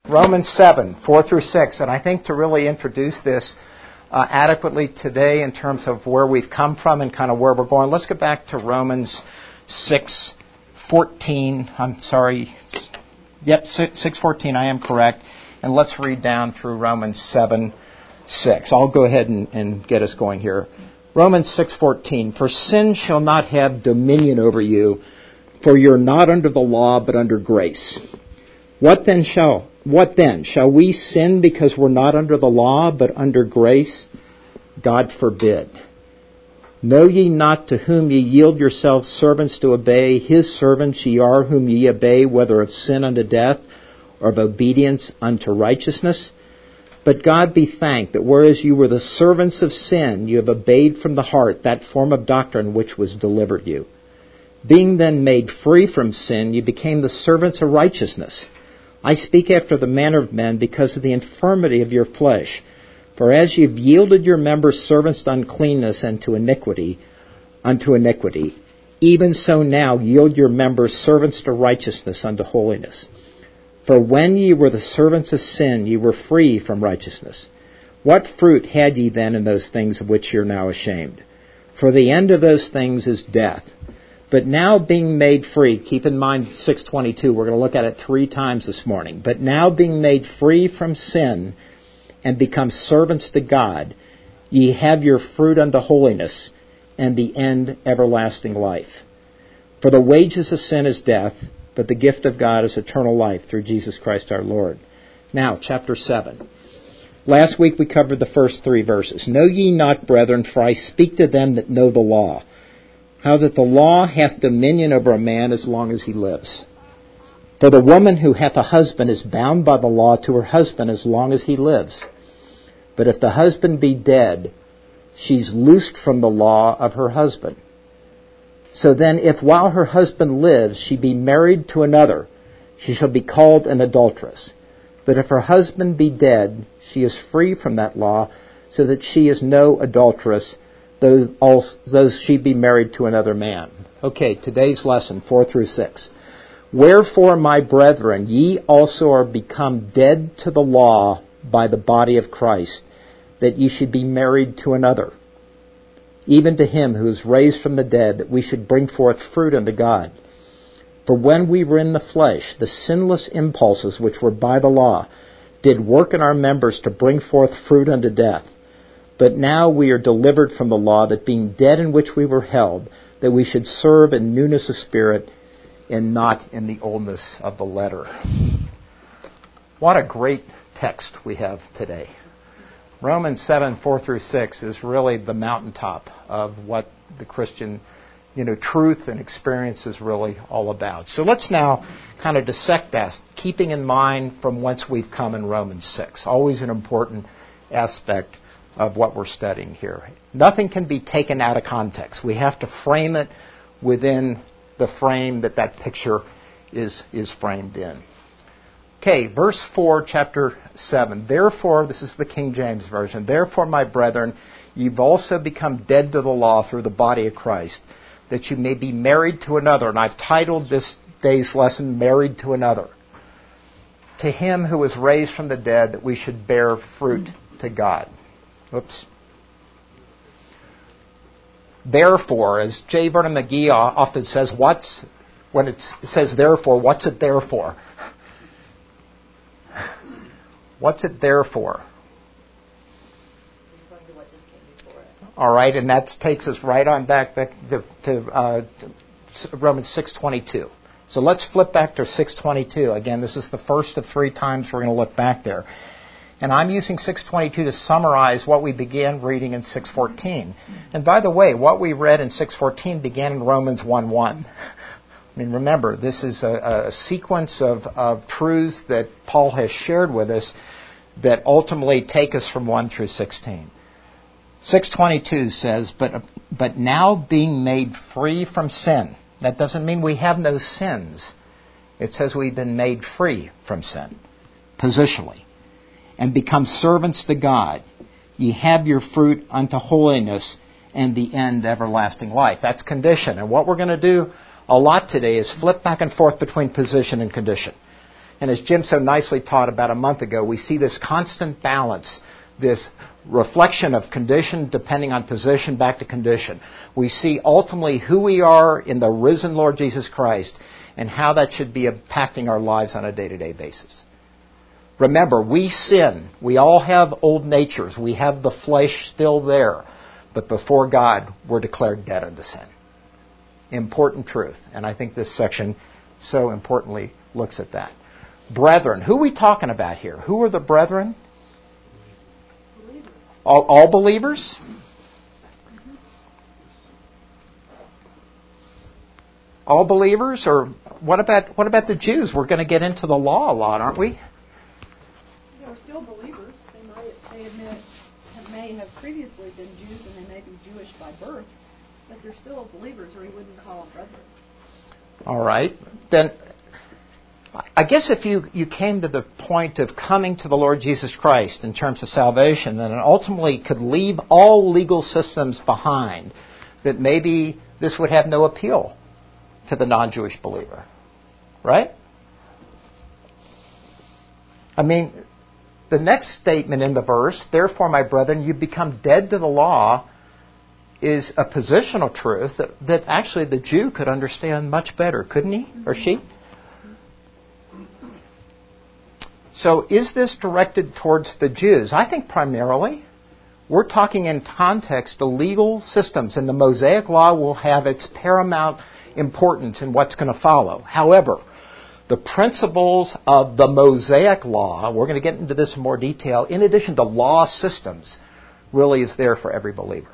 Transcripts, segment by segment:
Romans 7, 4 through 6. And I think to really introduce this adequately today in terms of where we've come from and kind of where we're going, let's get back to Romans 6:14. I'm sorry. Yep, 6:14, I am correct. And let's read down through Romans 7:6. I'll go ahead and get us going here. Romans 6:14. For sin shall not have dominion over you, for you're not under the law, but under grace. What then? Shall we sin because we're not under the law, but under grace? God forbid. Know ye not to whom ye yield yourselves servants to obey, his servants ye are whom ye obey, whether of sin unto death, or of obedience unto righteousness? But God be thanked that whereas you were the servants of sin, you have obeyed from the heart that form of doctrine which was delivered you. Being then made free from sin, you became the servants of righteousness. I speak after the manner of men because of the infirmity of your flesh. For as you've yielded your members servants to uncleanness and to iniquity, even so now yield your members servants to righteousness unto holiness. For when ye were the servants of sin, ye were free from righteousness. What fruit had ye then in those things of which ye are now ashamed? For the end of those things is death. But now being made free, keep in mind 6:22, we're going to look at it 3 times this morning. But now being made free from sin and become servants to God, ye have your fruit unto holiness, and the end everlasting life. For the wages of sin is death, but the gift of God is eternal life through Jesus Christ our Lord. Now, chapter 7. Last week we covered the first 3 verses. Know ye not, brethren, for I speak to them that know the law, how that the law hath dominion over a man as long as he lives. For the woman who hath a husband is bound by the law to her husband as long as he lives. But if the husband be dead, she's loosed from the law of her husband. So then, if while her husband lives she be married to another, she shall be called an adulteress. But if her husband be dead, she is free from that law, so that she is no adulteress, though she be married to another man. Okay, today's lesson, 4 through 6. Wherefore, my brethren, ye also are become dead to the law by the body of Christ, that ye should be married to another, even to him who is raised from the dead, that we should bring forth fruit unto God. For when we were in the flesh, the sinless impulses which were by the law did work in our members to bring forth fruit unto death. But now we are delivered from the law, that being dead in which we were held, that we should serve in newness of spirit and not in the oldness of the letter. What a great text we have today. Romans 7, 4 through 6 is really the mountaintop of what the Christian, truth and experience is really all about. So let's now kind of dissect that, keeping in mind from whence we've come in Romans 6. Always an important aspect of what we're studying here. Nothing can be taken out of context. We have to frame it within the frame that picture is framed in. Okay, verse 4, chapter 7. Therefore, this is the King James Version, therefore, my brethren, you've also become dead to the law through the body of Christ, that you may be married to another. And I've titled this day's lesson, Married to Another. To him who was raised from the dead, that we should bear fruit to God. Oops. Therefore, as J. Vernon McGee often says, when it says therefore, what's it there for? What's it there for? All right, and that takes us right on back to Romans 6:22. So let's flip back to 6:22. Again, this is the first of 3 times we're going to look back there. And I'm using 6:22 to summarize what we began reading in 6:14. And by the way, what we read in 6:14 began in Romans 1:1. I mean, remember, this is a sequence of truths that Paul has shared with us that ultimately take us from 1 through 16. 6:22 says, but now being made free from sin. That doesn't mean we have no sins. It says we've been made free from sin, positionally, and become servants to God. Ye have your fruit unto holiness, and the end everlasting life. That's condition. And what we're going to do a lot today is flip back and forth between position and condition. And as Jim so nicely taught about a month ago, we see this constant balance, this reflection of condition depending on position back to condition. We see ultimately who we are in the risen Lord Jesus Christ and how that should be impacting our lives on a day-to-day basis. Remember, we sin. We all have old natures. We have the flesh still there. But before God, we're declared dead unto sin. Important truth. And I think this section so importantly looks at that. Brethren. Who are we talking about here? Who are the brethren? Believers. All believers? All believers? Or what about the Jews? We're going to get into the law a lot, aren't we? They're still believers. They may have previously been Jews and they may be Jewish by birth, but they're still believers, or he wouldn't call them brethren. All right. Then I guess if you came to the point of coming to the Lord Jesus Christ in terms of salvation, then it ultimately could leave all legal systems behind, that maybe this would have no appeal to the non-Jewish believer. Right? I mean, the next statement in the verse, therefore, my brethren, you become dead to the law, is a positional truth that actually the Jew could understand much better, couldn't he? Or she? So is this directed towards the Jews? I think primarily. We're talking in context, the legal systems, and the Mosaic law will have its paramount importance in what's going to follow. However, the principles of the Mosaic law, we're going to get into this in more detail, in addition to law systems, really is there for every believer.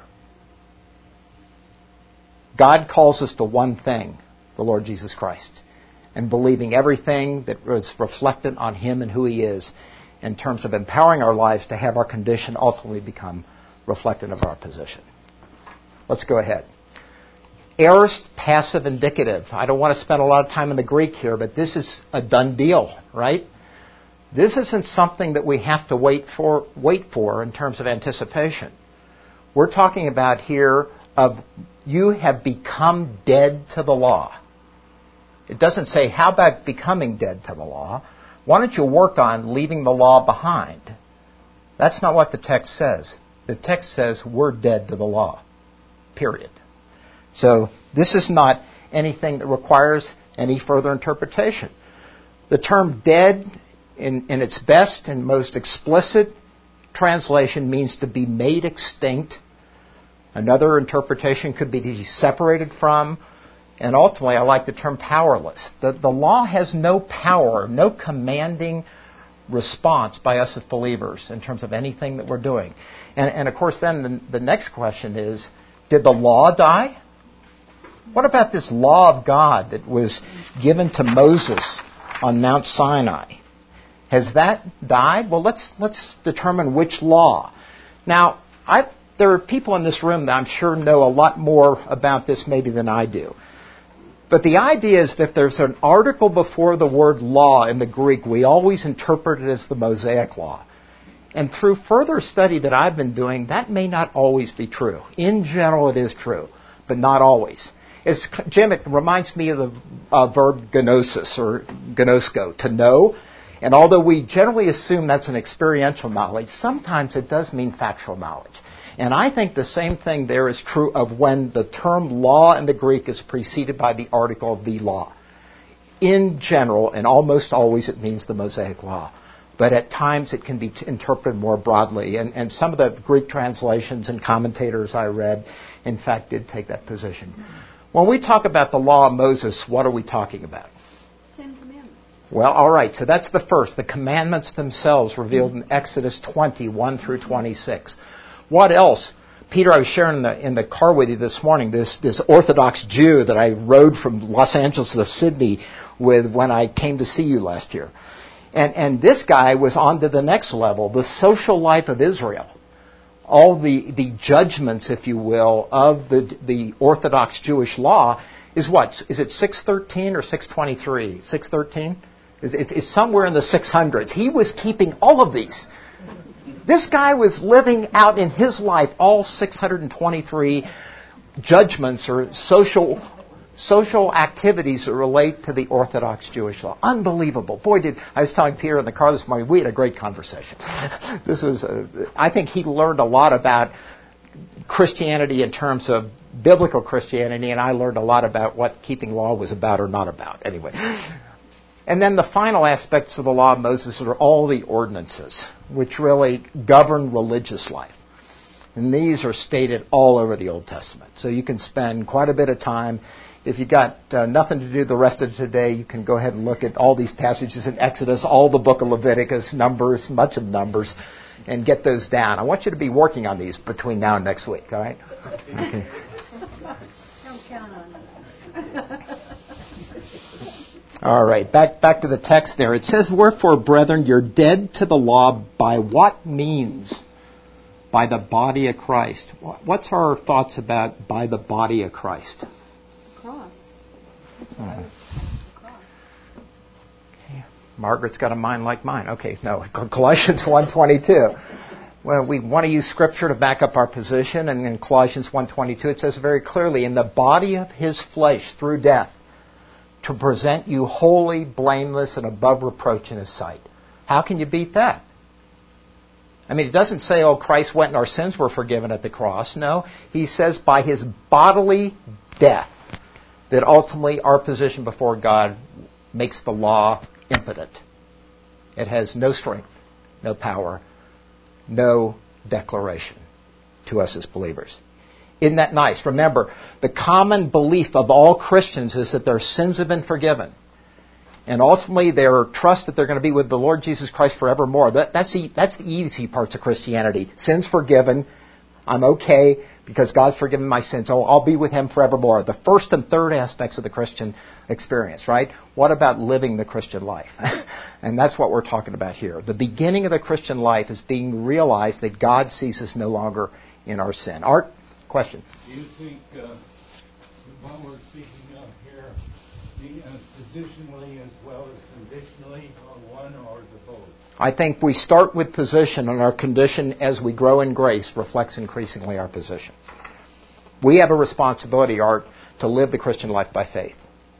God calls us to one thing, the Lord Jesus Christ, and believing everything that is reflected on Him and who He is in terms of empowering our lives to have our condition ultimately become reflective of our position. Let's go ahead. Aorist, passive, indicative. I don't want to spend a lot of time in the Greek here, but this is a done deal, right? This isn't something that we have to wait for in terms of anticipation. We're talking about here of you have become dead to the law. It doesn't say, how about becoming dead to the law? Why don't you work on leaving the law behind? That's not what the text says. The text says we're dead to the law. Period. So this is not anything that requires any further interpretation. The term dead in its best and most explicit translation means to be made extinct. Another interpretation could be to be separated from. And ultimately, I like the term powerless. The law has no power, no commanding response by us as believers in terms of anything that we're doing. And of course, then the next question is, did the law die? What about this law of God that was given to Moses on Mount Sinai? Has that died? Well, let's determine which law. Now, there are people in this room that I'm sure know a lot more about this maybe than I do. But the idea is that if there's an article before the word law in the Greek, we always interpret it as the Mosaic law. And through further study that I've been doing, that may not always be true. In general, it is true, but not always. Jim, it reminds me of the verb gnosis or gnosko, to know. And although we generally assume that's an experiential knowledge, sometimes it does mean factual knowledge. And I think the same thing there is true of when the term law in the Greek is preceded by the article the law. In general, and almost always it means the Mosaic law. But at times it can be interpreted more broadly. And some of the Greek translations and commentators I read, in fact, did take that position. When we talk about the law of Moses, what are we talking about? 10 Commandments. Well, all right. So that's the first. The commandments themselves revealed in Exodus 20, 1 through 26. What else? Peter, I was sharing in the car with you this morning, this Orthodox Jew that I rode from Los Angeles to Sydney with when I came to see you last year. And this guy was on to the next level, the social life of Israel. All the judgments, if you will, of the Orthodox Jewish law is what? Is it 613 or 623? 613? It's somewhere in the 600s. He was keeping all of these. This guy was living out in his life all 623 judgments or social social activities that relate to the Orthodox Jewish law. Unbelievable. Boy, I was telling Peter in the car this morning, we had a great conversation. I think he learned a lot about Christianity in terms of biblical Christianity, and I learned a lot about what keeping law was about or not about. Anyway. And then the final aspects of the law of Moses are all the ordinances, which really govern religious life. And these are stated all over the Old Testament. So you can spend quite a bit of time. If you've got nothing to do the rest of today, you can go ahead and look at all these passages in Exodus, all the book of Leviticus, Numbers, much of Numbers, and get those down. I want you to be working on these between now and next week, all right? Okay. Don't count on it. All right, back to the text there. It says, "Wherefore, brethren, you're dead to the law by what means? By the body of Christ." What's our thoughts about by the body of Christ? Cross. Hmm. Okay. Margaret's got a mind like mine. Okay, no, Colossians 1:22. Well, we want to use Scripture to back up our position, and in Colossians 1:22 it says very clearly, "In the body of His flesh through death, to present you holy, blameless, and above reproach in His sight." How can you beat that? I mean, it doesn't say, oh, Christ went and our sins were forgiven at the cross. No, He says by His bodily death that ultimately our position before God makes the law impotent. It has no strength, no power, no declaration to us as believers. Isn't that nice? Remember, the common belief of all Christians is that their sins have been forgiven. And ultimately, their trust that they're going to be with the Lord Jesus Christ forevermore. That's the easy parts of Christianity. Sins forgiven. I'm okay because God's forgiven my sins. Oh, I'll be with Him forevermore. The first and third aspects of the Christian experience, right? What about living the Christian life? And that's what we're talking about here. The beginning of the Christian life is being realized that God sees us no longer in our sin. Art? Question. Do you think what we're speaking of here, positionally as well as conditionally, or one or the both? I think we start with position, and our condition as we grow in grace reflects increasingly our position. We have a responsibility, Art, to live the Christian life by faith.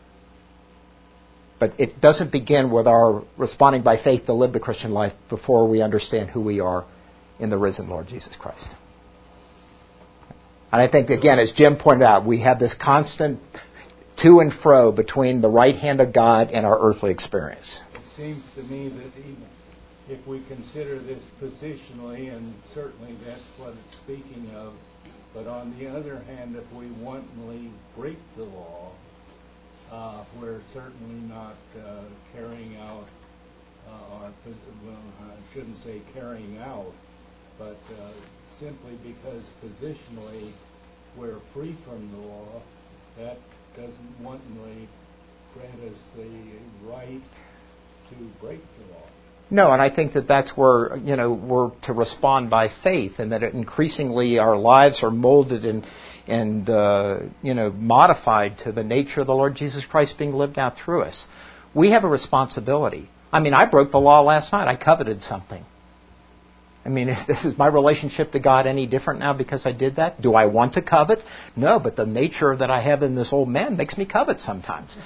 But it doesn't begin with our responding by faith to live the Christian life before we understand who we are in the risen Lord Jesus Christ. And I think, again, as Jim pointed out, we have this constant to and fro between the right hand of God and our earthly experience. It seems to me that even if we consider this positionally, and certainly that's what it's speaking of, but on the other hand, if we wantonly break the law, we're certainly not carrying out I shouldn't say carrying out, but simply because positionally we're free from the law, that doesn't wantonly grant us the right to break the law. No, and I think that that's where, we're to respond by faith, and that increasingly our lives are molded and modified to the nature of the Lord Jesus Christ being lived out through us. We have a responsibility. I mean, I broke the law last night. I coveted something. I mean, is my relationship to God any different now because I did that? Do I want to covet? No, but the nature that I have in this old man makes me covet sometimes.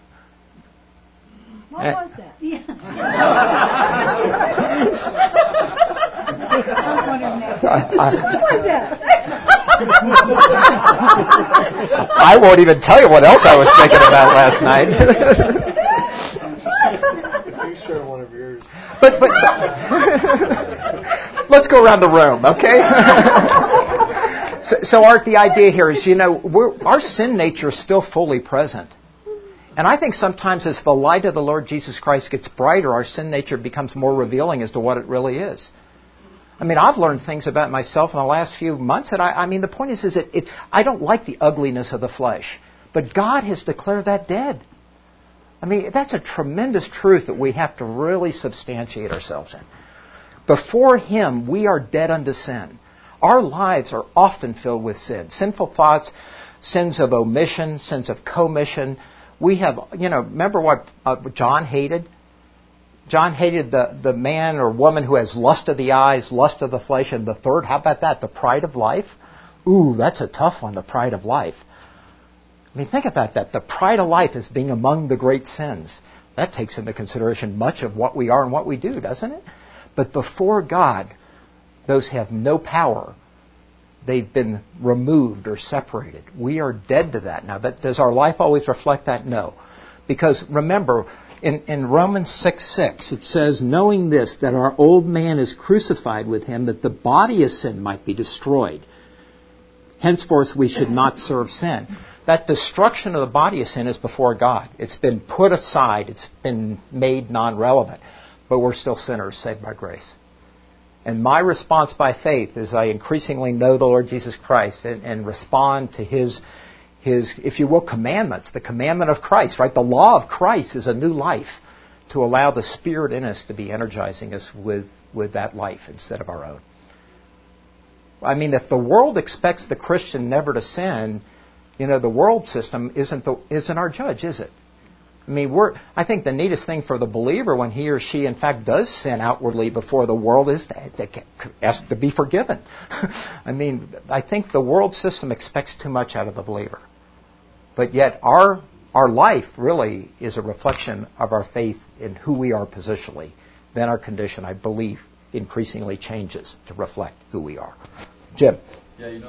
What was that? Yeah. What was that? I won't even tell you what else I was thinking about last night. You share one of yours. But let's go around the room, okay? So Art, the idea here is, our sin nature is still fully present. And I think sometimes as the light of the Lord Jesus Christ gets brighter, our sin nature becomes more revealing as to what it really is. I mean, I've learned things about myself in the last few months, and the point is that I don't like the ugliness of the flesh. But God has declared that dead. I mean, that's a tremendous truth that we have to really substantiate ourselves in. Before Him, we are dead unto sin. Our lives are often filled with sin. Sinful thoughts, sins of omission, sins of commission. We have, remember what John hated? John hated the man or woman who has lust of the eyes, lust of the flesh, and the third, how about that? The pride of life? Ooh, that's a tough one, the pride of life. I mean, think about that. The pride of life is being among the great sins. That takes into consideration much of what we are and what we do, doesn't it? But before God, those have no power. They've been removed or separated. We are dead to that. Now, does our life always reflect that? No. Because remember, in Romans 6:6, it says, knowing this, that our old man is crucified with him, that the body of sin might be destroyed. Henceforth, we should not serve sin. That destruction of the body of sin is before God. It's been put aside. It's been made non-relevant. But we're still sinners saved by grace. And my response by faith is I increasingly know the Lord Jesus Christ and respond to His, if you will, commandments. The commandment of Christ, right? The law of Christ is a new life to allow the Spirit in us to be energizing us with that life instead of our own. I mean, if the world expects the Christian never to sin, the world system isn't our judge, is it? I mean, I think the neatest thing for the believer when he or she, in fact, does sin outwardly before the world is to ask to be forgiven. I mean, I think the world system expects too much out of the believer. But yet our life really is a reflection of our faith in who we are positionally. Then our condition, I believe, increasingly changes to reflect who we are. Jim. Yeah,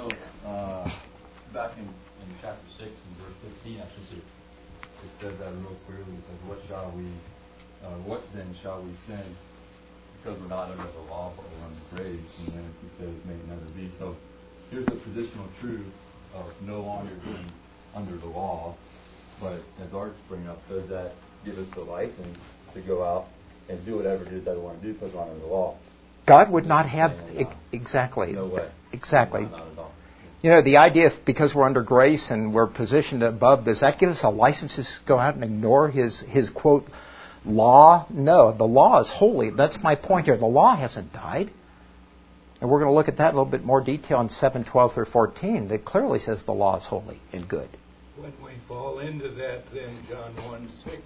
back in chapter 6 and verse 15, I think it says that real clearly. It says, what then shall we sin? Because we're not under the law, but we're under grace. And then he says, may it never be. So here's the positional truth of no longer being under the law. But as Art's bringing up, does that give us the license to go out and do whatever it is that we want to do because we're under the law? God would not have... Exactly. No way. Exactly. Not at all. The idea because we're under grace and we're positioned above, does that give us a license to go out and ignore his quote, law? No, the law is holy. That's my point here. The law hasn't died. And we're going to look at that in a little bit more detail in 7:12 through 14. That clearly says the law is holy and good. When we fall into that, then John 1:6 speaks,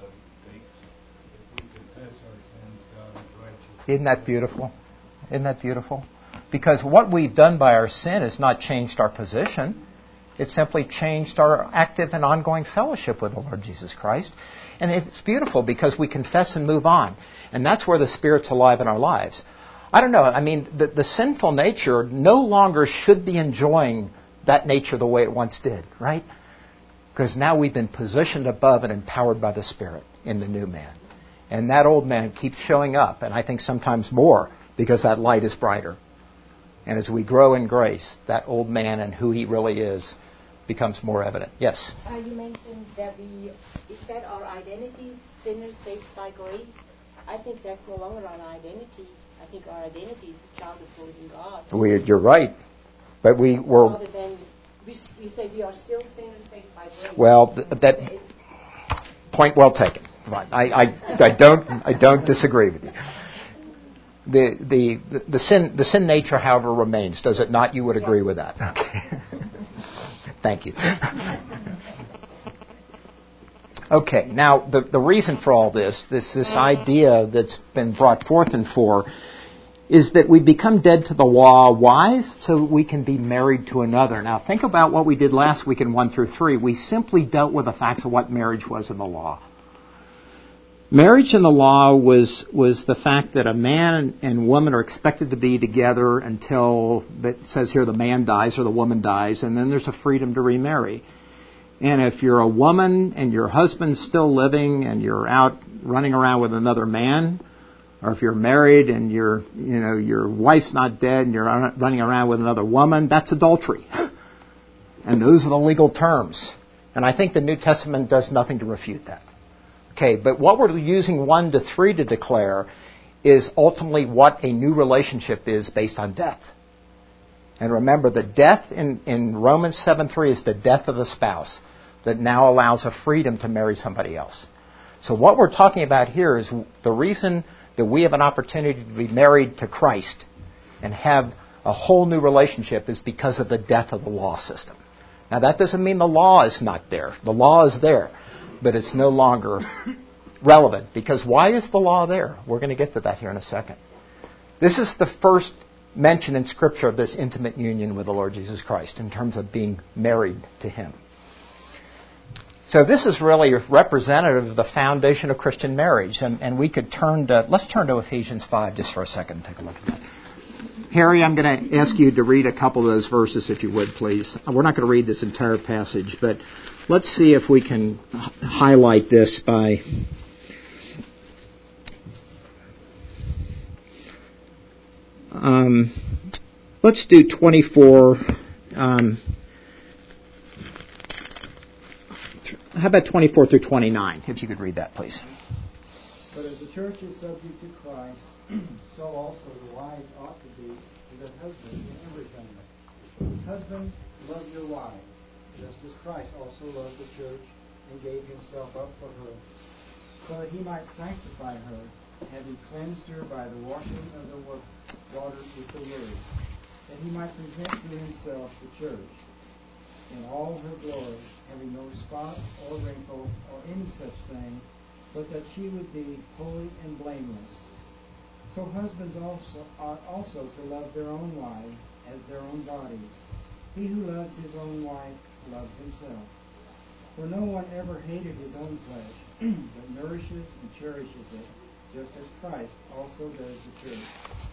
if we confess our sins, God is righteous. Isn't that beautiful? Isn't that beautiful? Because what we've done by our sin has not changed our position. It's simply changed our active and ongoing fellowship with the Lord Jesus Christ. And it's beautiful because we confess and move on. And that's where the Spirit's alive in our lives. I don't know. I mean, the sinful nature no longer should be enjoying that nature the way it once did, right? Because now we've been positioned above and empowered by the Spirit in the new man. And that old man keeps showing up, and I think sometimes more, because that light is brighter. And as we grow in grace, that old man and who he really is becomes more evident. Yes? You mentioned that is that our identity, sinners saved by grace? I think that's no longer our identity. I think our identity is a child of the living God. You're right. But we were... Rather than, we say we are still sinners saved by grace. Well, that point well taken. Right. I don't disagree with you. The sin nature, however, remains. Does it not? You would agree with that. Okay. Thank you. Okay. Now, the reason for all this idea that's been brought forth in 4, is that we become dead to the law. Why? So we can be married to another. Now, think about what we did last week in 1 through 3. We simply dealt with the facts of what marriage was in the law. Marriage in the law was the fact that a man and woman are expected to be together until, it says here, the man dies or the woman dies, and then there's a freedom to remarry. And if you're a woman and your husband's still living and you're out running around with another man, or if you're married and your wife's not dead and you're running around with another woman, that's adultery. And those are the legal terms. And I think the New Testament does nothing to refute that. Okay, but what we're using 1 to 3 to declare is ultimately what a new relationship is based on death. And remember, the death in Romans 7:3 is the death of the spouse that now allows a freedom to marry somebody else. So what we're talking about here is the reason that we have an opportunity to be married to Christ and have a whole new relationship is because of the death of the law system. Now, that doesn't mean the law is not there. The law is there. But it's no longer relevant. Because why is the law there? We're going to get to that here in a second. This is the first mention in Scripture of this intimate union with the Lord Jesus Christ in terms of being married to Him. So this is really representative of the foundation of Christian marriage. And we could let's turn to Ephesians 5 just for a second and take a look at that. Harry, I'm going to ask you to read a couple of those verses, if you would, please. We're not going to read this entire passage, but let's see if we can highlight this by... let's do 24... how about 24 through 29, if you could read that, please. But as the church is subject to Christ, so also the wives ought to be to their husbands in everything. Husbands, love your wives, just as Christ also loved the church and gave himself up for her, so that he might sanctify her, having cleansed her by the washing of the water with the word, that he might present to himself the church in all her glory, having no spot or wrinkle or any such thing, but that she would be holy and blameless. So husbands also ought also to love their own wives as their own bodies. He who loves his own wife loves himself. For no one ever hated his own flesh, but nourishes and cherishes it, just as Christ also does the church.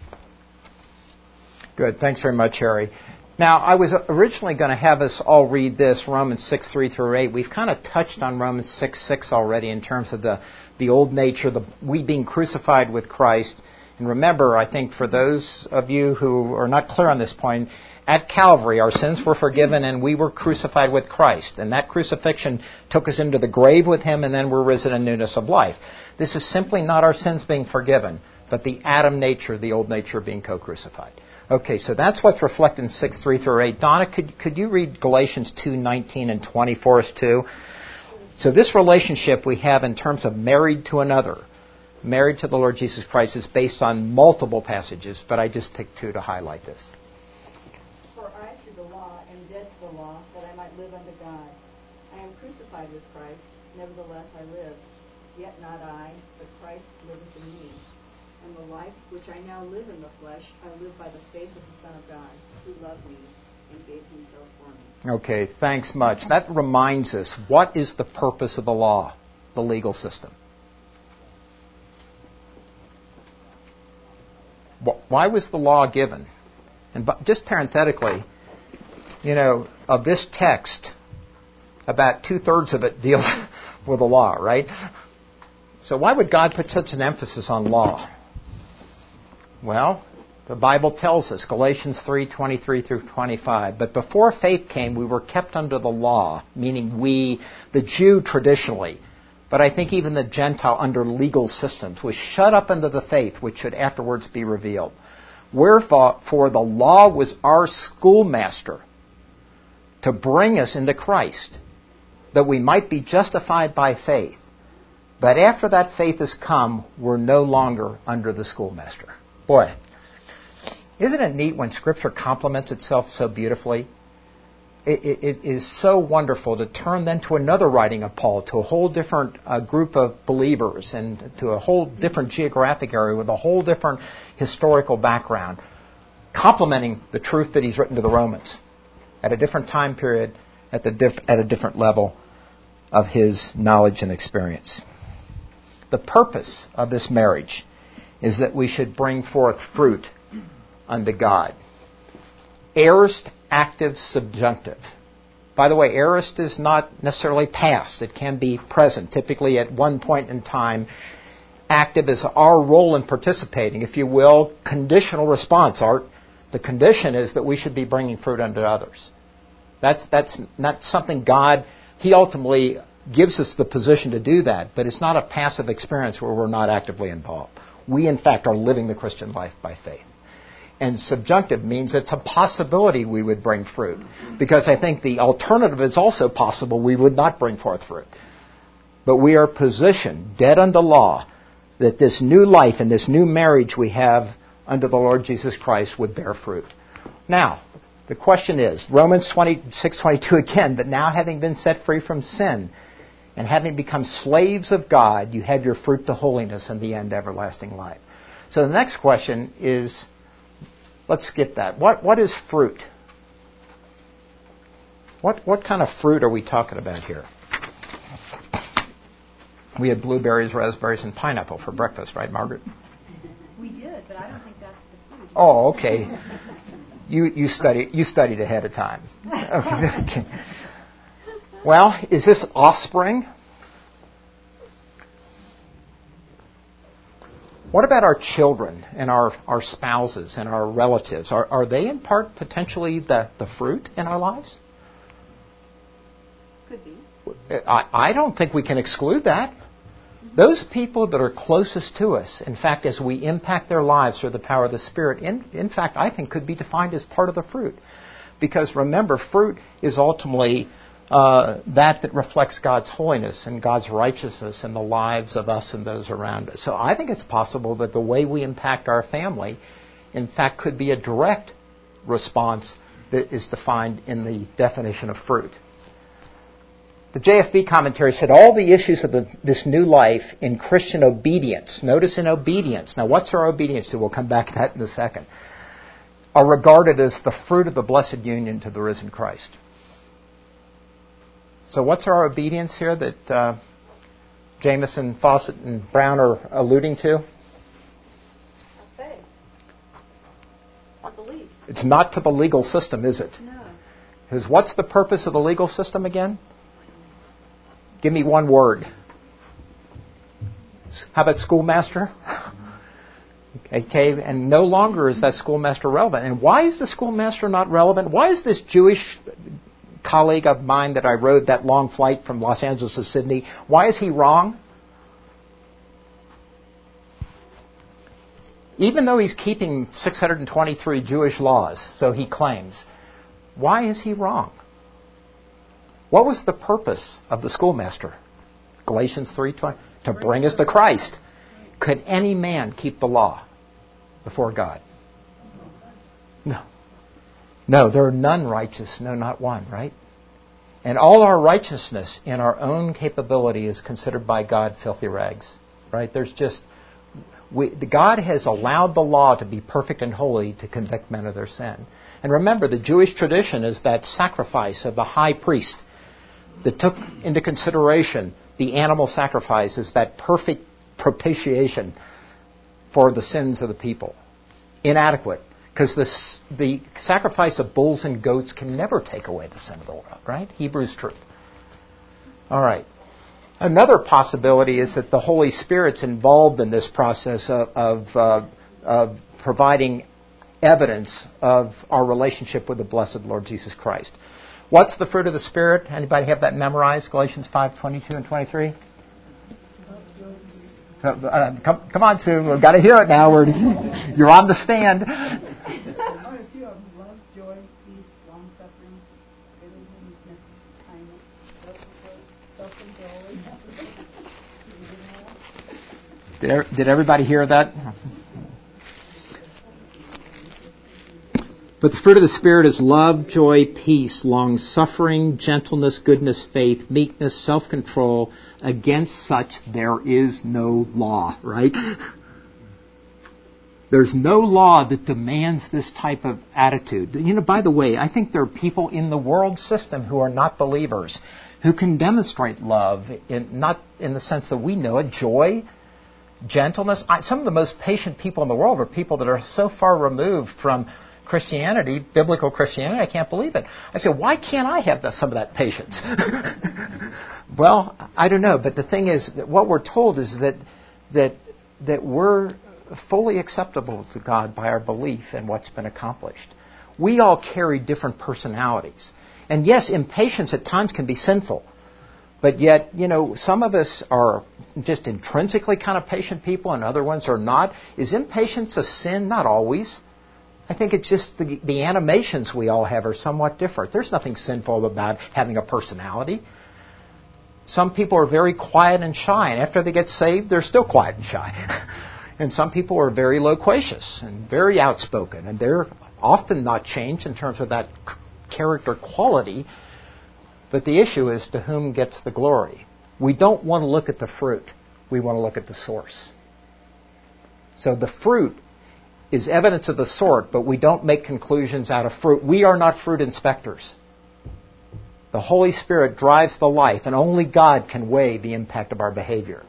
Good. Thanks very much, Harry. Now, I was originally going to have us all read this, Romans 6, 3 through 8. We've kind of touched on Romans 6, 6 already in terms of the old nature, we being crucified with Christ. And remember, I think for those of you who are not clear on this point, at Calvary, our sins were forgiven and we were crucified with Christ. And that crucifixion took us into the grave with Him, and then we're risen in newness of life. This is simply not our sins being forgiven, but the Adam nature, the old nature, being co-crucified. Okay, so that's what's reflected in 6, 3 through 8. Donna, could you read Galatians 2, 19 and 20 for us too? So this relationship we have in terms of married to another, married to the Lord Jesus Christ, is based on multiple passages, but I just picked two to highlight this. For I, through the law, am dead to the law, that I might live unto God. I am crucified with Christ, nevertheless I live. Yet not I, but Christ liveth in me. And the life which I now live in the flesh, I live by the faith of the Son of God, who loved me and gave himself for me. Okay, thanks much. That reminds us, what is the purpose of the law, the legal system? Why was the law given? And just parenthetically, of this text, about 2/3 of it deals with the law, right? So why would God put such an emphasis on law? Well, the Bible tells us, Galatians 3, 23 through 25, but before faith came, we were kept under the law, meaning we, the Jew traditionally, but I think even the Gentile under legal systems, was shut up under the faith which should afterwards be revealed. Wherefore, for the law was our schoolmaster to bring us into Christ, that we might be justified by faith. But after that faith has come, we're no longer under the schoolmaster. Boy, isn't it neat when Scripture complements itself so beautifully? It is so wonderful to turn then to another writing of Paul, to a whole different group of believers and to a whole different geographic area with a whole different historical background, complementing the truth that he's written to the Romans at a different time period, at a different level of his knowledge and experience. The purpose of this marriage is that we should bring forth fruit unto God. Aorist, active, subjunctive. By the way, aorist is not necessarily past. It can be present, typically at one point in time. Active is our role in participating, if you will, conditional response. The condition is that we should be bringing fruit unto others. That's not something God, He ultimately gives us the position to do that, but it's not a passive experience where we're not actively involved. We, in fact, are living the Christian life by faith. And subjunctive means it's a possibility we would bring fruit, because I think the alternative is also possible, we would not bring forth fruit. But we are positioned, dead unto law, that this new life and this new marriage we have under the Lord Jesus Christ would bear fruit. Now, the question is, Romans 6:22 again, but now having been set free from sin, and having become slaves of God, you have your fruit to holiness and the end everlasting life. So the next question is, let's skip that. What is fruit? What kind of fruit are we talking about here? We had blueberries, raspberries, and pineapple for breakfast, right, Margaret? We did, but I don't think that's the food. Oh, okay. You studied ahead of time. Okay. Well, is this offspring? What about our children and our spouses and our relatives? Are they in part potentially the fruit in our lives? Could be. I don't think we can exclude that. Those people that are closest to us, in fact, as we impact their lives through the power of the Spirit, in fact, I think could be defined as part of the fruit. Because remember, fruit is ultimately that reflects God's holiness and God's righteousness in the lives of us and those around us. So I think it's possible that the way we impact our family, in fact, could be a direct response that is defined in the definition of fruit. The JFB commentary said all the issues of this new life in Christian obedience, notice in obedience, now what's our obedience to? We'll come back to that in a second, are regarded as the fruit of the blessed union to the risen Christ. So what's our obedience here that Jameson, Fawcett, and Brown are alluding to? Faith. I believe. It's not to the legal system, is it? No. Because what's the purpose of the legal system again? Give me one word. How about schoolmaster? Okay, and no longer is that schoolmaster relevant. And why is the schoolmaster not relevant? Why is this Jewish colleague of mine that I rode that long flight from Los Angeles to Sydney, why is he wrong? Even though he's keeping 623 Jewish laws, so he claims, why is he wrong? What was the purpose of the schoolmaster? Galatians 3:20, to bring us to Christ. Could any man keep the law before God? No. No, there are none righteous, no, not one, right? And all our righteousness in our own capability is considered by God filthy rags, right? God has allowed the law to be perfect and holy to convict men of their sin. And remember, the Jewish tradition is that sacrifice of the high priest that took into consideration the animal sacrifice as that perfect propitiation for the sins of the people. Inadequate. Because the sacrifice of bulls and goats can never take away the sin of the world, right? Hebrews truth. All right. Another possibility is that the Holy Spirit's involved in this process of providing evidence of our relationship with the blessed Lord Jesus Christ. What's the fruit of the Spirit? Anybody have that memorized? Galatians 5:22 and 23? Come on, Sue. We've got to hear it now. You're on the stand. Mercy of love, joy, peace, long-suffering, goodness, kindness, self-control. Did everybody hear that? But the fruit of the Spirit is love, joy, peace, long-suffering, gentleness, goodness, faith, meekness, self-control. Against such there is no law, right? There's no law that demands this type of attitude. You know, by the way, I think there are people in the world system who are not believers who can demonstrate love, not in the sense that we know it, joy, gentleness. Some of the most patient people in the world are people that are so far removed from Christianity, biblical Christianity, I can't believe it. I say, why can't I have some of that patience? Well, I don't know, but the thing is, that what we're told is that we're fully acceptable to God by our belief in what's been accomplished. We all carry different personalities. And yes, impatience at times can be sinful. But yet, some of us are just intrinsically kind of patient people and other ones are not. Is impatience a sin? Not always. I think it's just the animations we all have are somewhat different. There's nothing sinful about having a personality. Some people are very quiet and shy, and after they get saved, they're still quiet and shy. And some people are very loquacious and very outspoken, and they're often not changed in terms of that character quality. But the issue is to whom gets the glory. We don't want to look at the fruit. We want to look at the source. So the fruit is evidence of the sort, but we don't make conclusions out of fruit. We are not fruit inspectors. The Holy Spirit drives the life, and only God can weigh the impact of our behavior.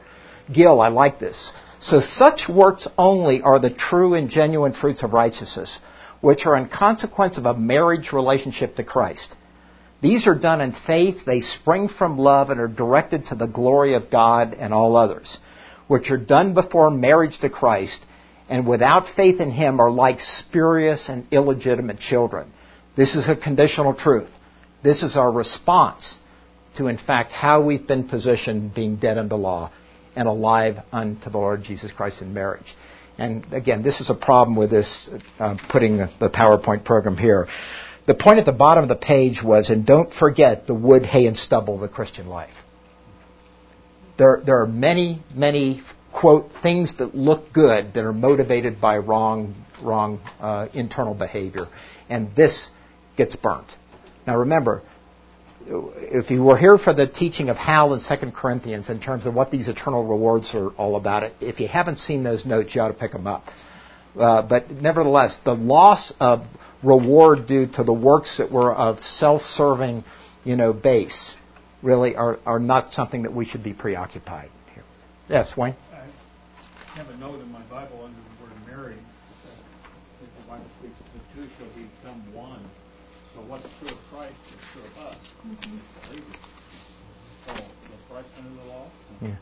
Gill, I like this. So such works only are the true and genuine fruits of righteousness, which are in consequence of a marriage relationship to Christ. These are done in faith, they spring from love, and are directed to the glory of God and all others, which are done before marriage to Christ, and without faith in Him are like spurious and illegitimate children. This is a conditional truth. This is our response to, in fact, how we've been positioned being dead unto law and alive unto the Lord Jesus Christ in marriage. And again, this is a problem with this, putting the PowerPoint program here. The point at the bottom of the page was, and don't forget the wood, hay, and stubble of the Christian life. There are many, many, quote, things that look good that are motivated by wrong internal behavior. And this gets burnt. Now remember, if you were here for the teaching of Hal in 2 Corinthians in terms of what these eternal rewards are all about, if you haven't seen those notes, you ought to pick them up. But nevertheless, the loss of reward due to the works that were of self-serving, base, really are not something that we should be preoccupied here. Yes, Wayne? I have a note in my Bible under the word marriage that the Bible speaks, the two shall become one. So what's true of Christ is true of us. Mm-hmm. So was Christ under the law? Yeah.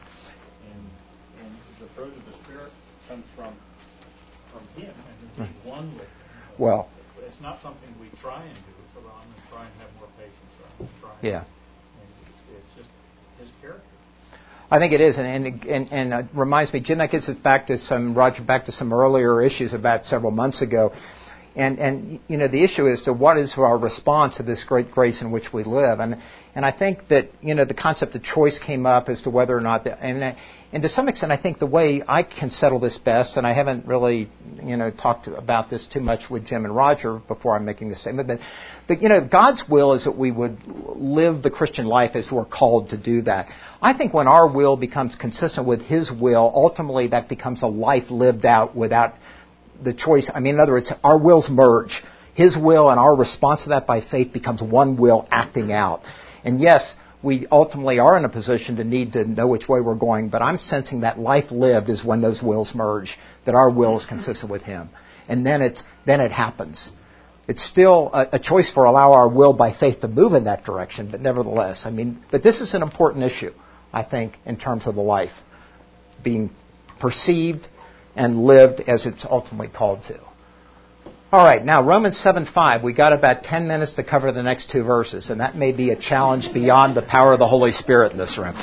And the fruit of the Spirit comes from Him and being one with Him. Well, it's not something we try and do. So I'm going to try and have more patience. Or I'm going to try. Yeah. And it's just His character. I think it is, and it reminds me. Jim, that gets us back to some earlier issues about several months ago, and the issue is to what is our response to this great grace in which we live, and I think that the concept of choice came up as to whether or not, and to some extent, I think the way I can settle this best, and I haven't really talked about this too much with Jim and Roger before I'm making this statement, but God's will is that we would live the Christian life as we're called to do that. I think when our will becomes consistent with His will, ultimately that becomes a life lived out without the choice. I mean, in other words, our wills merge. His will and our response to that by faith becomes one will acting out. And yes, we ultimately are in a position to need to know which way we're going, but I'm sensing that life lived is when those wills merge, that our will is consistent with Him. And then it happens. It's still a choice for allow our will by faith to move in that direction, but nevertheless, but this is an important issue, I think, in terms of the life being perceived and lived as it's ultimately called to. All right, now Romans 7:5. We got about 10 minutes to cover the next two verses, and that may be a challenge beyond the power of the Holy Spirit in this room.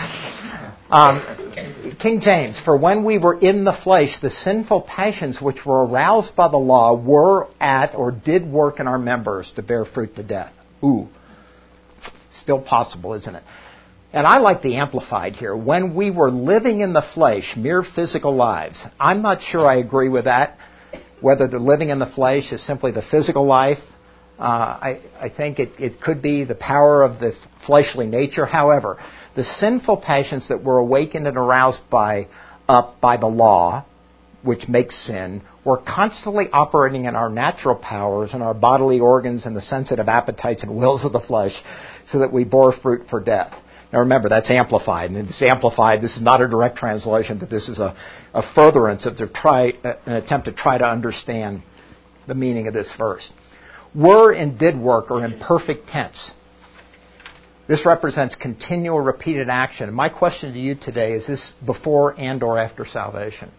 King James, for when we were in the flesh, the sinful passions which were aroused by the law were at or did work in our members to bear fruit to death. Ooh, still possible, isn't it? And I like the Amplified here. When we were living in the flesh, mere physical lives. I'm not sure I agree with that, whether the living in the flesh is simply the physical life. I think it could be the power of the fleshly nature. However, the sinful passions that were awakened and aroused by the law, which makes sin, were constantly operating in our natural powers and our bodily organs and the sensitive appetites and wills of the flesh so that we bore fruit for death. Now remember, that's Amplified, and it's Amplified. This is not a direct translation, but this is a furtherance of an attempt to try to understand the meaning of this verse. Were and did work are in perfect tense. This represents continual, repeated action. And my question to you today is this before and or after salvation?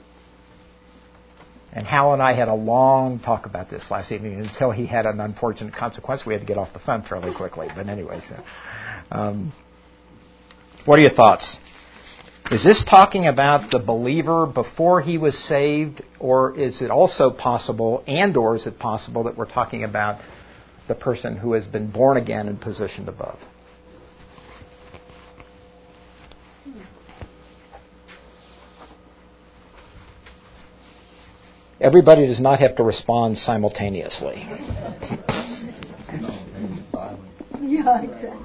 And Hal and I had a long talk about this last evening until he had an unfortunate consequence. We had to get off the phone fairly quickly. But anyway, what are your thoughts? Is this talking about the believer before he was saved, or is it also possible, and or is it possible that we're talking about the person who has been born again and positioned above? Everybody does not have to respond simultaneously. Yeah, exactly.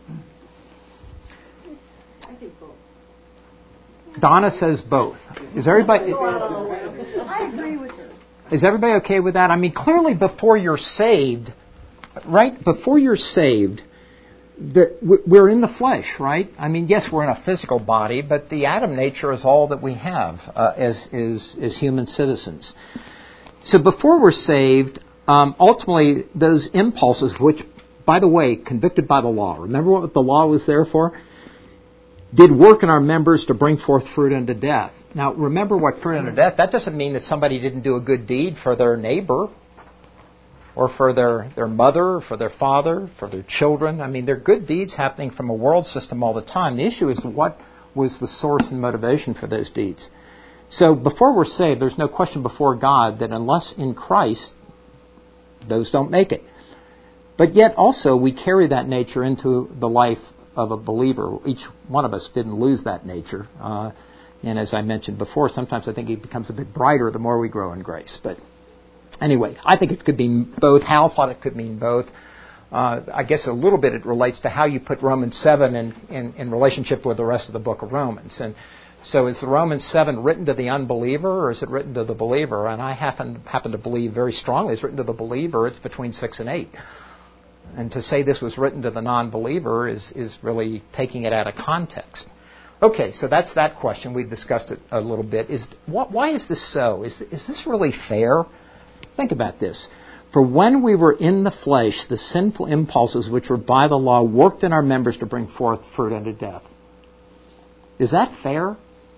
Donna says both. Is everybody? I agree with her. Is everybody okay with that? I mean, clearly before you're saved, right? Before you're saved, we're in the flesh, right? I mean, yes, we're in a physical body, but the Adam nature is all that we have as human citizens. So before we're saved, ultimately those impulses, which, by the way, convicted by the law, remember what the law was there for? Did work in our members to bring forth fruit unto death. Now, remember what fruit unto death, that doesn't mean that somebody didn't do a good deed for their neighbor or for their mother, for their father, for their children. I mean, there are good deeds happening from a world system all the time. The issue is what was the source and motivation for those deeds. So before we're saved, there's no question before God that unless in Christ, those don't make it. But yet also we carry that nature into the life of a believer. Each one of us didn't lose that nature. And as I mentioned before, sometimes I think it becomes a bit brighter the more we grow in grace. But anyway, I think it could mean both. Hal thought it could mean both. I guess a little bit it relates to how you put Romans 7 in relationship with the rest of the book of Romans. And so is the Romans 7 written to the unbeliever or is it written to the believer? And I happen to believe very strongly it's written to the believer. It's between 6 and 8. And to say this was written to the non-believer is really taking it out of context. Okay, so that's that question. We've discussed it a little bit. Why is this so? Is this really fair? Think about this. For when we were in the flesh, the sinful impulses which were by the law worked in our members to bring forth fruit unto death. Is that fair?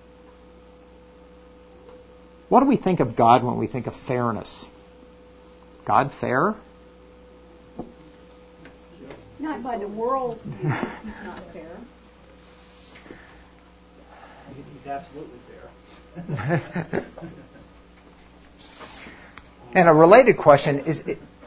What do we think of God when we think of fairness? God fair? Not by the world view. He's not fair. He's absolutely fair. And a related question is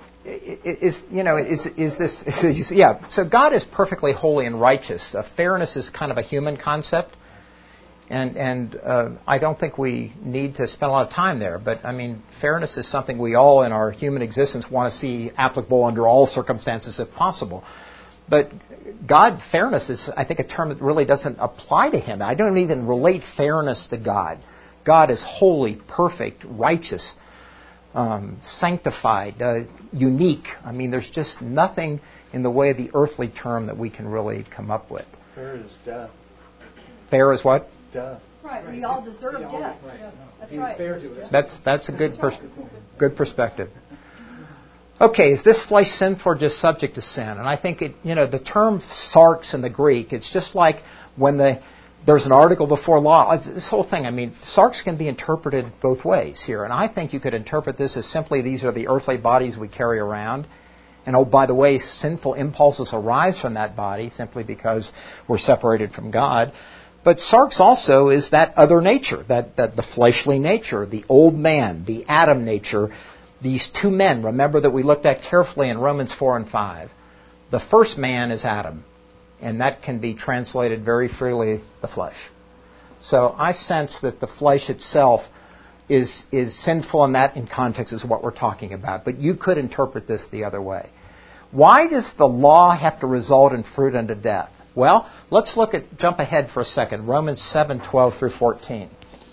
this? Yeah. So God is perfectly holy and righteous. Fairness is kind of a human concept, and I don't think we need to spend a lot of time there. But I mean, fairness is something we all in our human existence want to see applicable under all circumstances if possible. But God, fairness is, I think, a term that really doesn't apply to Him. I don't even relate fairness to God. God is holy, perfect, righteous, sanctified, unique. I mean, there's just nothing in the way of the earthly term that we can really come up with. Fair is death. Fair is what? Death. Right, we all deserve death. Right. That's He's right. fair to us. That's a good perspective. Okay, is this flesh sinful or just subject to sin? And I think the term sarx in the Greek, it's just like when there's an article before law. This whole thing, I mean, sarx can be interpreted both ways here. And I think you could interpret this as simply these are the earthly bodies we carry around. And oh, by the way, sinful impulses arise from that body simply because we're separated from God. But sarx also is that other nature, that the fleshly nature, the old man, the Adam nature. These two men, remember that we looked at carefully in Romans 4 and 5. The first man is Adam, and that can be translated very freely, the flesh. So I sense that the flesh itself is sinful, and that in context is what we're talking about. But you could interpret this the other way. Why does the law have to result in fruit unto death? Well, let's jump ahead for a second. Romans 7:12 through 14.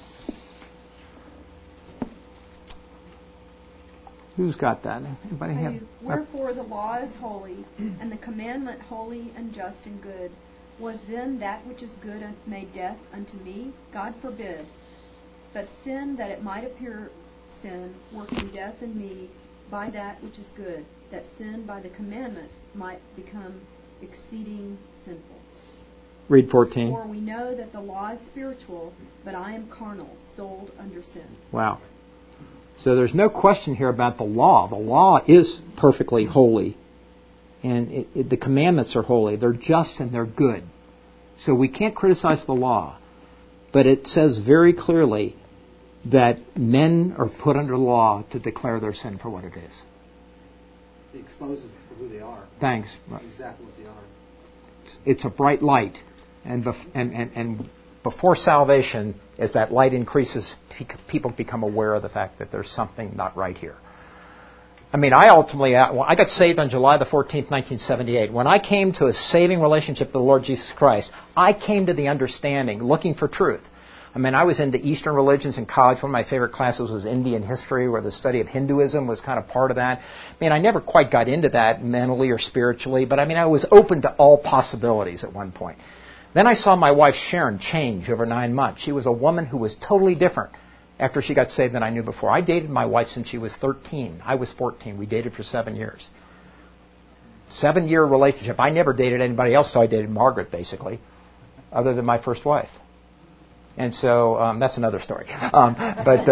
Who's got that? Anybody have? Wherefore the law is holy, and the commandment holy and just and good. Was then that which is good made death unto me? God forbid. But sin, that it might appear sin, working death in me by that which is good, that sin by the commandment might become exceeding sinful. Read 14. For we know that the law is spiritual, but I am carnal, sold under sin. Wow. So there's no question here about the law. The law is perfectly holy. And the commandments are holy. They're just and they're good. So we can't criticize the law. But it says very clearly that men are put under law to declare their sin for what it is. It exposes who they are. Thanks. Exactly what they are. It's a bright light. And before salvation, as that light increases, people become aware of the fact that there's something not right here. I mean, I got saved on July the 14th, 1978. When I came to a saving relationship with the Lord Jesus Christ, I came to the understanding, looking for truth. I mean, I was into Eastern religions in college. One of my favorite classes was Indian history, where the study of Hinduism was kind of part of that. I mean, I never quite got into that mentally or spiritually, but I mean, I was open to all possibilities at one point. Then I saw my wife Sharon change over 9 months. She was a woman who was totally different after she got saved than I knew before. I dated my wife since she was 13. I was 14. We dated for 7 years. 7-year relationship. I never dated anybody else, so I dated Margaret, basically, other than my first wife. And so that's another story. But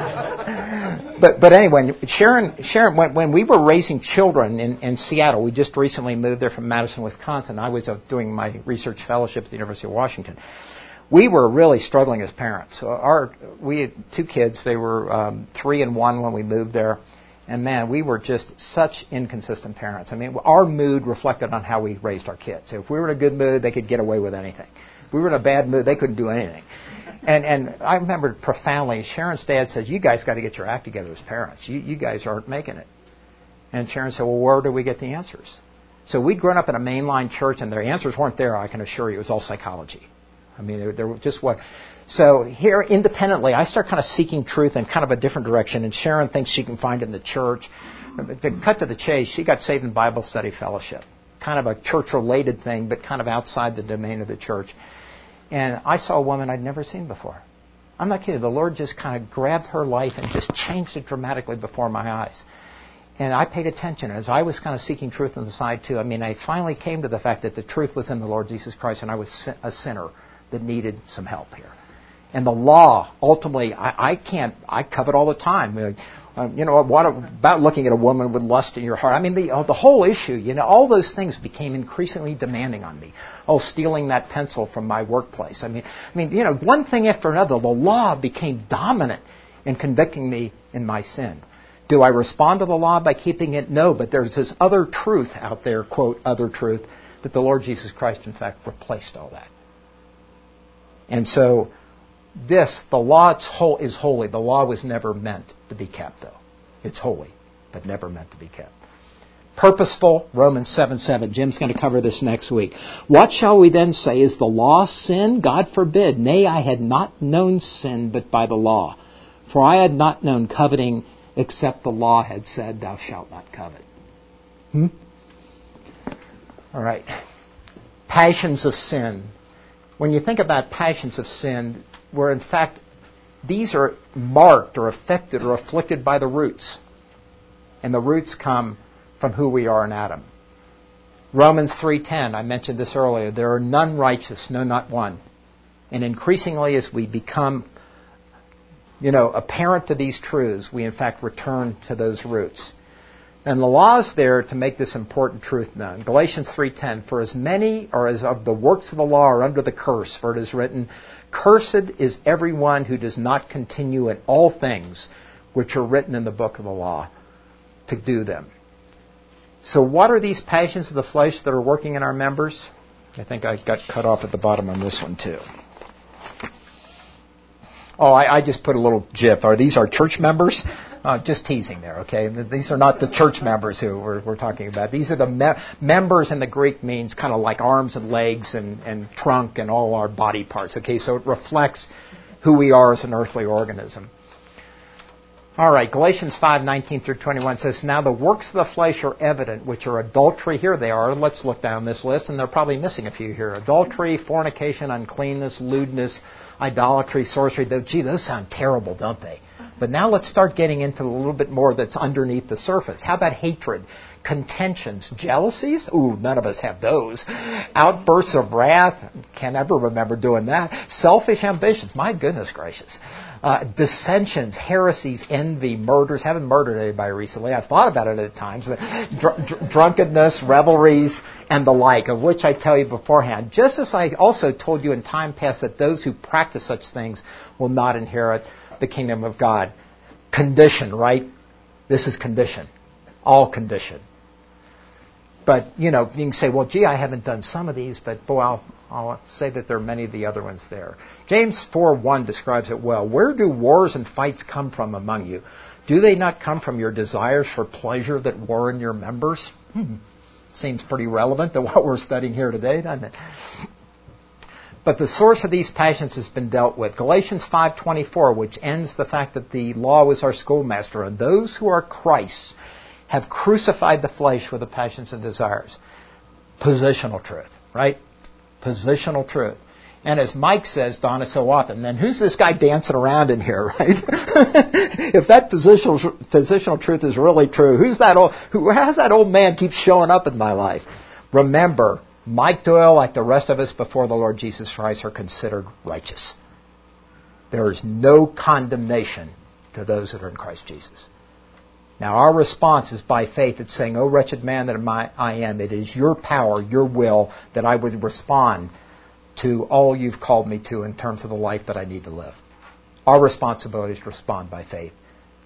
anyway, Sharon, when we were raising children in Seattle, we just recently moved there from Madison, Wisconsin. I was doing my research fellowship at the University of Washington. We were really struggling as parents. We had 2 kids. They were 3 and 1 when we moved there. And man, we were just such inconsistent parents. I mean, our mood reflected on how we raised our kids. If we were in a good mood, they could get away with anything. If we were in a bad mood, they couldn't do anything. And I remember profoundly, Sharon's dad said, "You guys got to get your act together as parents. You guys aren't making it." And Sharon said, "Well, where do we get the answers?" So we'd grown up in a mainline church, and their answers weren't there, I can assure you. It was all psychology. I mean, there just what. So here, independently, I start kind of seeking truth in kind of a different direction, and Sharon thinks she can find it in the church. To cut to the chase, she got saved in Bible study fellowship. Kind of a church-related thing, but kind of outside the domain of the church. And I saw a woman I'd never seen before. I'm not kidding. The Lord just kind of grabbed her life and just changed it dramatically before my eyes. And I paid attention. As I was kind of seeking truth on the side, too, I mean, I finally came to the fact that the truth was in the Lord Jesus Christ, and I was a sinner that needed some help here. And the law, ultimately, I covet all the time. What about looking at a woman with lust in your heart? I mean, the whole issue, all those things became increasingly demanding on me. Oh, stealing that pencil from my workplace. I mean, one thing after another, the law became dominant in convicting me in my sin. Do I respond to the law by keeping it? No, but there's this other truth out there, quote, other truth, that the Lord Jesus Christ, in fact, replaced all that. And so, the law is holy. The law was never meant to be kept, though. It's holy, but never meant to be kept. Purposeful, Romans 7:7. Jim's going to cover this next week. What shall we then say? Is the law sin? God forbid. Nay, I had not known sin but by the law. For I had not known coveting except the law had said, thou shalt not covet. All right. Passions of sin. When you think about passions of sin, where in fact these are marked or affected or afflicted by the roots. And the roots come from who we are in Adam. Romans 3:10, I mentioned this earlier, there are none righteous, no, not one. And increasingly as we become, apparent to these truths, we in fact return to those roots. And the law is there to make this important truth known. Galatians 3:10, for as many or as of the works of the law are under the curse, for it is written, cursed is everyone who does not continue in all things which are written in the book of the law to do them. So what are these passions of the flesh that are working in our members? I think I got cut off at the bottom on this one too. Oh, I just put a little GIF. Are these our church members? Just teasing there, okay? These are not the church members who we're talking about. These are the members in the Greek means kind of like arms and legs and trunk and all our body parts, okay? So it reflects who we are as an earthly organism. All right, Galatians 5:19-21 says, now the works of the flesh are evident, which are adultery. Here they are. Let's look down this list, and they're probably missing a few here. Adultery, fornication, uncleanness, lewdness, idolatry, sorcery. Those sound terrible, don't they? But now let's start getting into a little bit more that's underneath the surface. How about hatred? Contentions, jealousies? Ooh, none of us have those. Outbursts of wrath? Can't ever remember doing that. Selfish ambitions? My goodness gracious. Dissensions, heresies, envy, murders. Haven't murdered anybody recently. I've thought about it at times. But drunkenness, revelries, and the like, of which I tell you beforehand. Just as I also told you in time past that those who practice such things will not inherit the kingdom of God. Condition, right? This is condition. All condition. But, you can say, well, gee, I haven't done some of these, but boy, I'll say that there are many of the other ones there. James 4:1 describes it well. Where do wars and fights come from among you? Do they not come from your desires for pleasure that war in your members? Seems pretty relevant to what we're studying here today, doesn't it? But the source of these passions has been dealt with. Galatians 5:24, which ends the fact that the law was our schoolmaster, and those who are Christ's have crucified the flesh with the passions and desires. Positional truth, right? Positional truth. And as Mike says, Donna, so often, then who's this guy dancing around in here, right? If that positional truth is really true, how's that old man keep showing up in my life? Remember, Mike Doyle, like the rest of us before the Lord Jesus Christ, are considered righteous. There is no condemnation to those that are in Christ Jesus. Now, our response is by faith. It's saying, "O wretched man that I am, it is your power, your will, that I would respond to all you've called me to in terms of the life that I need to live." Our responsibility is to respond by faith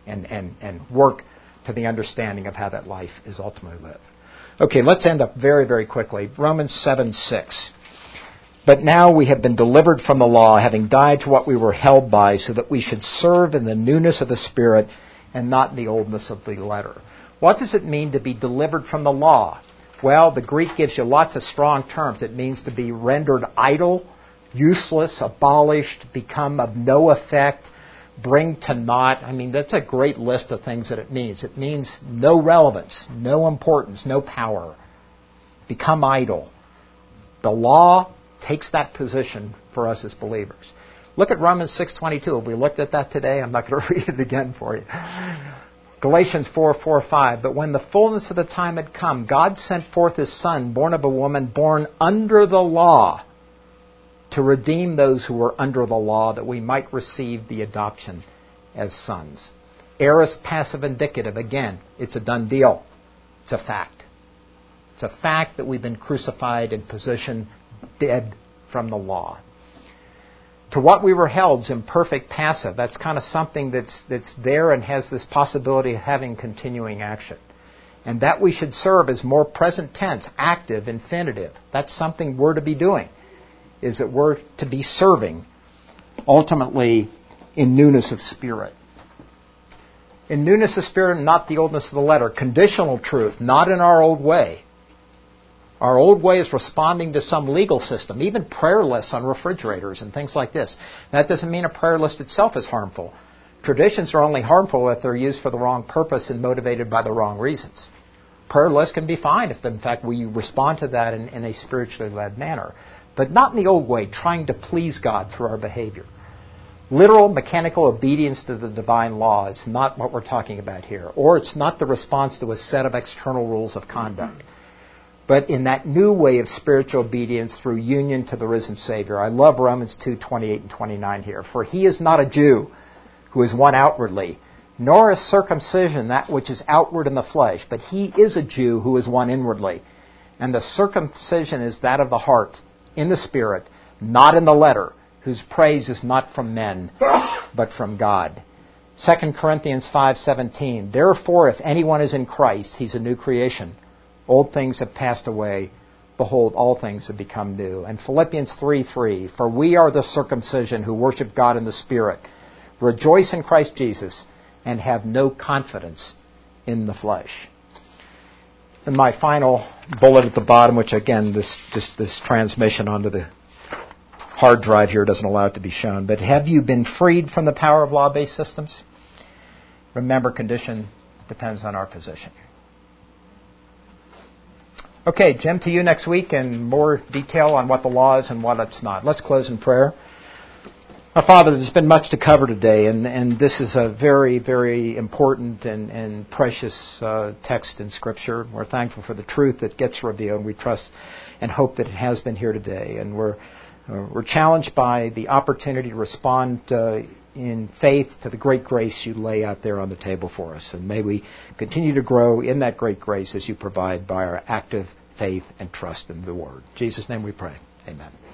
and work to the understanding of how that life is ultimately lived. Okay, let's end up very, very quickly. Romans 7:6. But now we have been delivered from the law, having died to what we were held by, so that we should serve in the newness of the Spirit and not in the oldness of the letter. What does it mean to be delivered from the law? Well, the Greek gives you lots of strong terms. It means to be rendered idle, useless, abolished, become of no effect, bring to naught. I mean, that's a great list of things that it means. It means no relevance, no importance, no power. Become idle. The law takes that position for us as believers. Look at Romans 6:22. We looked at that today. I'm not going to read it again for you. Galatians 4:4-5. But when the fullness of the time had come, God sent forth His Son, born of a woman, born under the law, to redeem those who were under the law, that we might receive the adoption as sons. Aorist passive indicative. Again, it's a done deal. It's a fact. It's a fact that we've been crucified in position dead from the law. To what we were held is imperfect passive. That's kind of something that's there and has this possibility of having continuing action. And that we should serve is more present tense, active, infinitive. That's something we're to be doing, is that we're to be serving, ultimately in newness of spirit. In newness of spirit, not the oldness of the letter. Conditional truth, not in our old way. Our old way is responding to some legal system, even prayer lists on refrigerators and things like this. That doesn't mean a prayer list itself is harmful. Traditions are only harmful if they're used for the wrong purpose and motivated by the wrong reasons. Prayer lists can be fine if, in fact, we respond to that in a spiritually led manner. But not in the old way, trying to please God through our behavior. Literal, mechanical obedience to the divine law is not what we're talking about here. Or it's not the response to a set of external rules of conduct. But in that new way of spiritual obedience through union to the risen Savior. I love Romans 2:28 and 29 here. For he is not a Jew who is one outwardly, nor is circumcision that which is outward in the flesh, but he is a Jew who is one inwardly. And the circumcision is that of the heart, in the spirit, not in the letter, whose praise is not from men, but from God. 2 Corinthians 5:17. Therefore, if anyone is in Christ, he's a new creation. Old things have passed away. Behold, all things have become new. And Philippians 3:3. For we are the circumcision who worship God in the Spirit, rejoice in Christ Jesus, and have no confidence in the flesh. And my final bullet at the bottom, which again, this transmission onto the hard drive here doesn't allow it to be shown. But have you been freed from the power of law-based systems? Remember, condition depends on our position. Okay, Jim, to you next week and more detail on what the law is and what it's not. Let's close in prayer. Our Father, there's been much to cover today, and this is a very, very important and precious text in Scripture. We're thankful for the truth that gets revealed. We trust and hope that it has been here today. And we're challenged by the opportunity to respond in faith to the great grace you lay out there on the table for us. And may we continue to grow in that great grace as you provide by our active faith and trust in the Word. In Jesus' name we pray. Amen.